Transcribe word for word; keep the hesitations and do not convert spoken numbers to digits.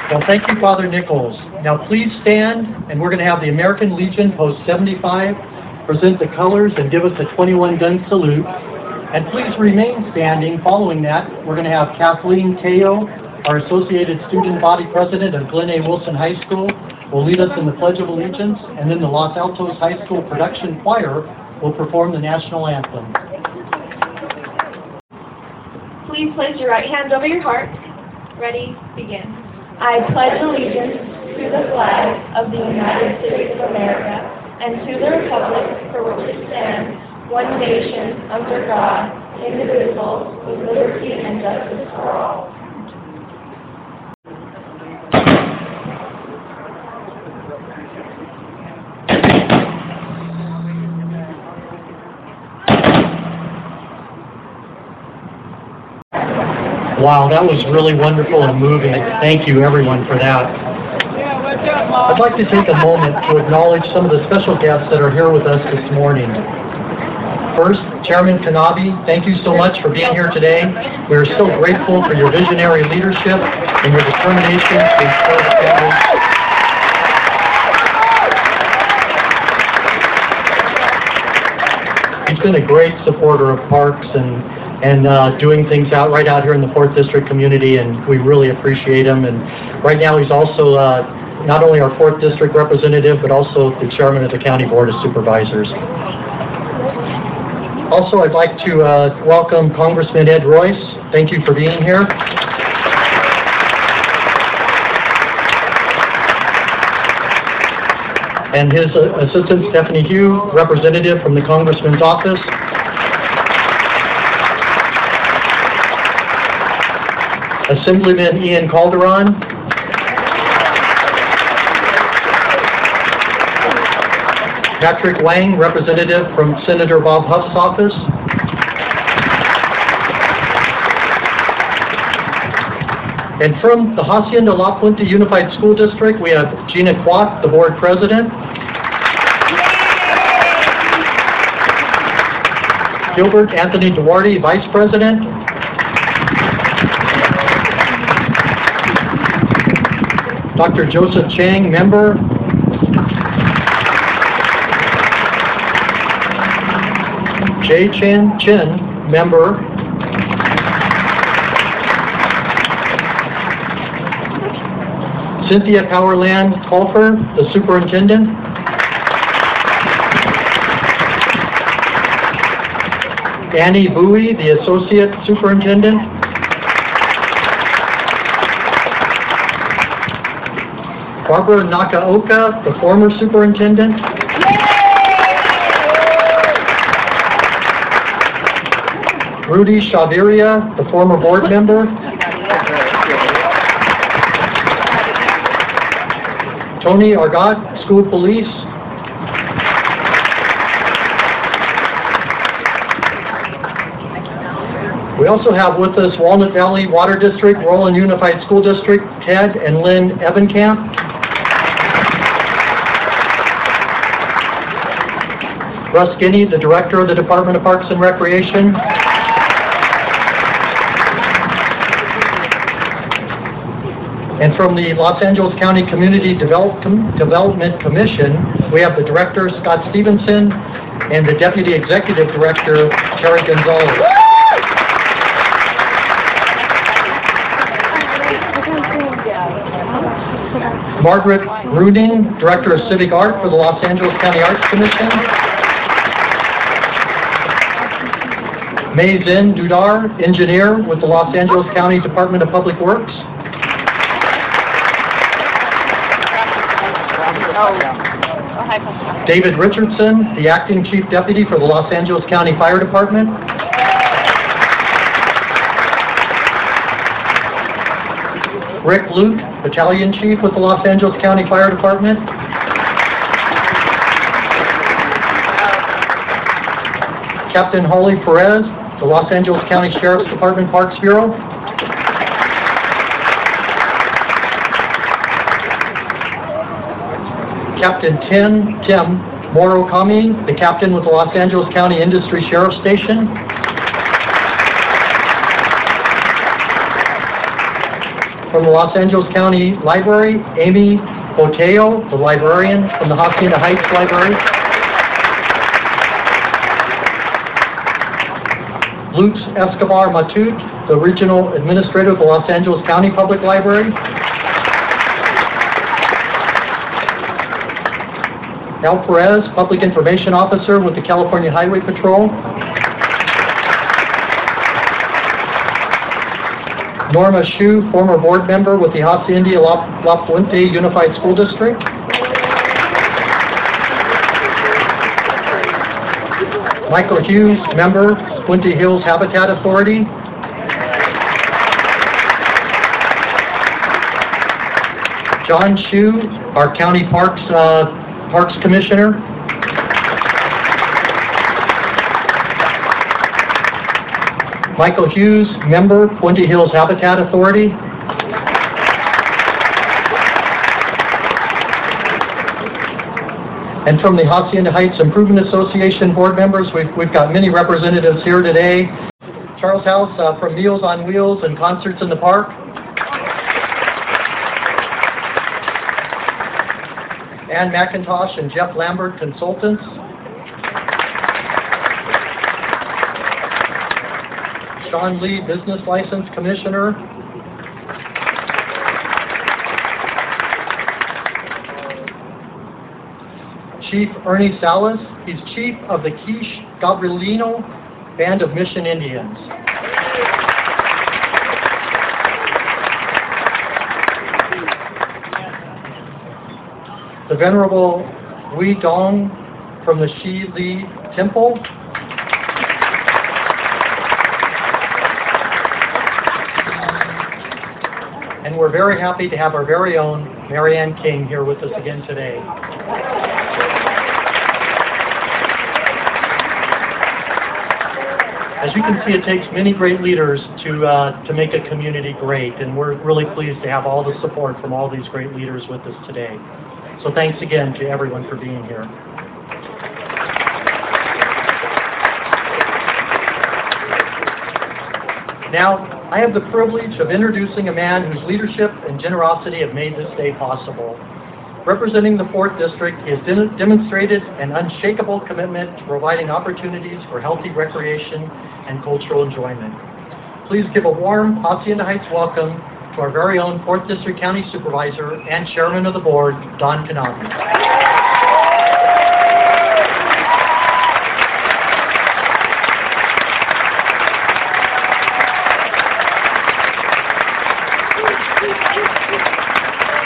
Well, thank you, Father Nichols. Now please stand, and we're going to have the American Legion Post seventy-five present the colors and give us a twenty-one gun salute. And please remain standing. Following that, we're going to have Kathleen Teo, our Associated Student Body President of Glen A. Wilson High School, will lead us in the Pledge of Allegiance, and then the Los Altos High School Production Choir will perform the National Anthem. Please place your right hand over your heart. Ready, begin. I pledge allegiance to the flag of the United States of America and to the republic for which it stands, one nation, under God, indivisible, with liberty and justice for all. Wow, that was really wonderful and moving. Thank you, everyone, for that. I'd like to take a moment to acknowledge some of the special guests that are here with us this morning. First, Chairman Kanabe, thank you so much for being here today. We are so grateful for your visionary leadership and your determination to serve families. He's been a great supporter of parks and and uh, doing things out right out here in the fourth District community, and we really appreciate him. And right now he's also uh, not only our fourth District representative, but also the chairman of the County Board of Supervisors. Also, I'd like to uh, welcome Congressman Ed Royce. Thank you for being here. And his uh, assistant, Stephanie Hugh, representative from the Congressman's office. Assemblyman Ian Calderon. Patrick Wang, representative from Senator Bob Huff's office. And from the Hacienda La Puente Unified School District, we have Gina Kwok, the board president. Gilbert Anthony Duarte, vice president. Doctor Joseph Chang, member. Jay Chen Chen, member. Cynthia Powerland Colfer, the superintendent. Annie Bowie, the associate superintendent. Barbara Nakaoka, the former superintendent. Rudy Shaviria, the former board member. Tony Argot, school police. We also have with us Walnut Valley Water District, Roland Unified School District, Ted and Lynn Evankamp. Russ Guinea, the Director of the Department of Parks and Recreation. And from the Los Angeles County Community Develop Development Commission, we have the Director, Scott Stevenson, and the Deputy Executive Director, Terry Gonzalez. Margaret Runing, Director of Civic Art for the Los Angeles County Arts Commission. May Zin Dudar, engineer with the Los Angeles County Department of Public Works. David Richardson, the acting chief deputy for the Los Angeles County Fire Department. Rick Luke, battalion chief with the Los Angeles County Fire Department. Captain Holly Perez, the Los Angeles County Sheriff's Department Parks Bureau. Captain Tim, Tim Morokami, the captain with the Los Angeles County Industry Sheriff Station. From the Los Angeles County Library, Amy Boteo, the librarian from the Hacienda Heights Library. Lutz Escobar Matute, the Regional Administrator of the Los Angeles County Public Library. Al Perez, Public Information Officer with the California Highway Patrol. Norma Shu, former board member with the Hacienda La, La Puente Unified School District. Michael Hughes, member, Puente Hills Habitat Authority. John Shu, our County Parks, uh, Parks Commissioner. Michael Hughes, member, Puente Hills Habitat Authority. And from the Hacienda Heights Improvement Association board members, we've, we've got many representatives here today. Charles House uh, from Meals on Wheels and Concerts in the Park. Ann McIntosh and Jeff Lambert, consultants. Sean Lee, Business License Commissioner. Chief Ernie Salas, he's Chief of the Quiche Gabrielino Band of Mission Indians. The Venerable Hui Dong from the Shi Li Temple. And we're very happy to have our very own Marianne King here with us again today. As you can see, it takes many great leaders to, uh, to make a community great, and we're really pleased to have all the support from all these great leaders with us today. So thanks again to everyone for being here. Now, I have the privilege of introducing a man whose leadership and generosity have made this day possible. Representing the fourth District, he has de- demonstrated an unshakable commitment to providing opportunities for healthy recreation and cultural enjoyment. Please give a warm Hacienda Heights welcome to our very own fourth District County Supervisor and Chairman of the Board, Don Knabe.